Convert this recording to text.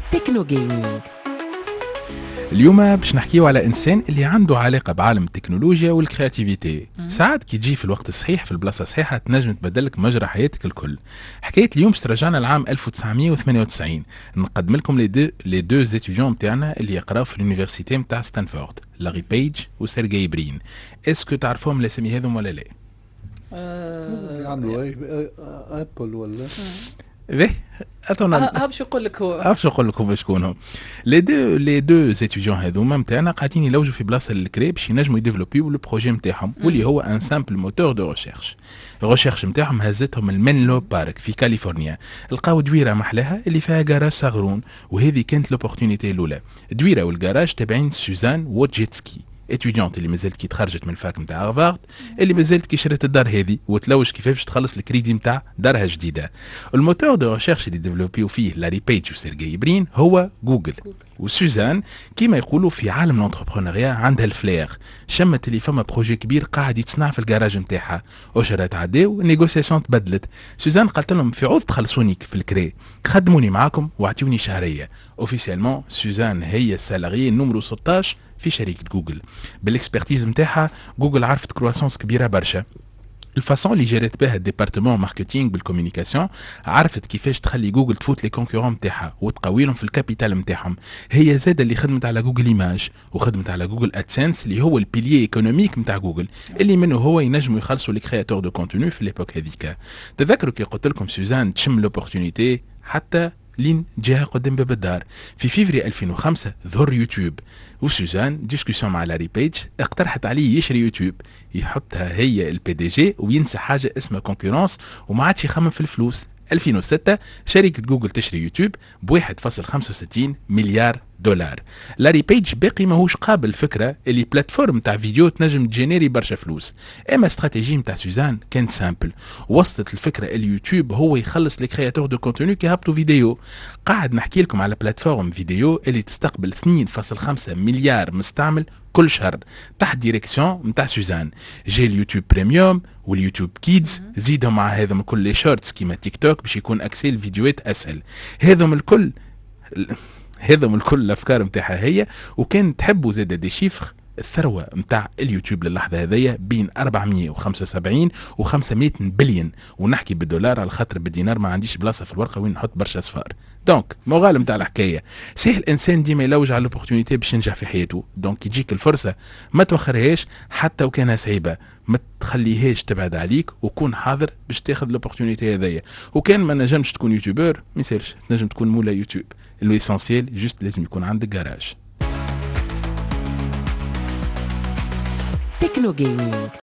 تكنو جيمنج. اليوم باش نحكيو على انسان اللي عنده علاقه بعالم التكنولوجيا والكرياتيفيتي. ساعات كي تجي في الوقت الصحيح في البلاصه الصحيحه تنجم تبدلك مجرى حياتك الكل. حكايه اليوم ترجعنا لعام 1998. نقدم لكم لي دو زيتيديون نتاعنا اللي يقراو في اليونيفرسيتي نتاع ستانفورد، لاري بيج وسيرجي برين. اسكو تعرفوهم الاسامي هذوم ولا لا؟ يعملوا ابل ولا باهي باش نقول لك هو باش نقول لكم شكونهم لي دو زيتيديون هذوما نتاعنا قاعدين يلوجوا في بلاصه الكري باش ينجموا يديفلوبيو لو بروجي نتاعهم واللي هو ان سامبل موتور دو ريشيرش. الريشيرش نتاعهم هزتهم المنلو بارك في كاليفورنيا، لقاو دويره محلاها اللي فيها جراج صغرون، وهذه كانت لوبورتونيتي الاولى. دويره والجراج تابعين سوزان ووجيتسكي، اتيديونت اللي مازالت كي تخرجت من الفاك نتاع هارفارد، اللي مازالت كي شريت الدار هذه وتلوج كيفاش تخلص الكريدي نتاع دارها جديده. الموتور دو ريشيرش اللي ديفلوبيو فيه لاري بيج وسيرجي برين هو جوجل. وسوزان كيما يقولوا في عالم الانتربرونيا عندها الفلير، شمت اللي فما بروجي كبير قاعد يتصنع في الجراج نتاعها، وشرات عداو النيغوسياسيون تبدلت. سوزان قالت لهم في عوض تخلصوني في الكري خدموني معاكم واعطيوني شهريه. اوفيسيالمون سوزان هي السالاري نمرو 16 في شركه جوجل. بالاكسبرتيز نتاعها جوجل عرفت كرواسونس كبيره برشا. الفاسون اللي جرت بها الديبارتمون ماركتينغ بالكوميونيكاسيون عرفت كيفاش تخلي جوجل تفوت لي كونكورون نتاعها وتقويهم في الكابيتال نتاعهم. هي زاده اللي خدمت على جوجل ايماج وخدمت على جوجل ادسنس اللي هو البيليي ايكونوميك نتاع جوجل اللي منه هو ينجموا يخلصوا لي كرياتور دو كونتوني في ليبوك هذيك. تذكروا كي قلت لكم سوزان تشم لوبورتونيتي حتى لين جاها قدام باب الدار. في فيفري 2005 ظهر يوتيوب، وسوزان ديسكسيون مع لاري بيج اقترحت عليه يشري يوتيوب، يحطها هي البي دي جي وينسى حاجه اسمها كونكورونس وما عادش يخمم في الفلوس. 2006 شركة جوجل تشري يوتيوب ب 1.65 مليار دولار. لاري بيج باقي ماهوش قابل الفكرة اللي بلاتفورم تاع فيديو تنجم تجينيري برشا فلوس. اما استراتيجي نتاع سوزان كانت سامبل، وصلت الفكرة اليوتيوب هو يخلص لي كرياتور دو كونتوني كي هبطوا فيديو. قاعد نحكي لكم على بلاتفورم فيديو اللي تستقبل 2.5 مليار مستعمل كل شهر تحت ديريكسيون نتاع سوزان. جاي اليوتيوب بريميوم واليوتيوب كيدز، زيدهم مع هذم كل لي شورتس كيما تيك توك باش يكون اكسي الفيديوهات اسهل. هذم الكل الافكار نتاعها هي، وكان تحبوا زاد دي شيفر. الثروه نتاع اليوتيوب للحظه هذيا بين 475 و 500 بليون، ونحكي بالدولار على خاطر بالدينار ما عنديش بلاصه في الورقه وين نحط برشا اصفار. دونك مغالم نتاع الحكايه سهل الانسان ديما يلوج على لوبورتونيتي باش ينجح في حياته. دونك يجيك الفرصه ما توخرهاش حتى وكانها صعيبه، ما تخليهاش تبعد عليك وكون حاضر باش تاخذ لوبورتونيتي هذيا. وكان ما نجمش تكون يوتيوبر ما يصيرش، تنجم تكون مولا يوتيوب. الاسونسيال جوست لازم يكون عندك جراج. تكنو جيمنج.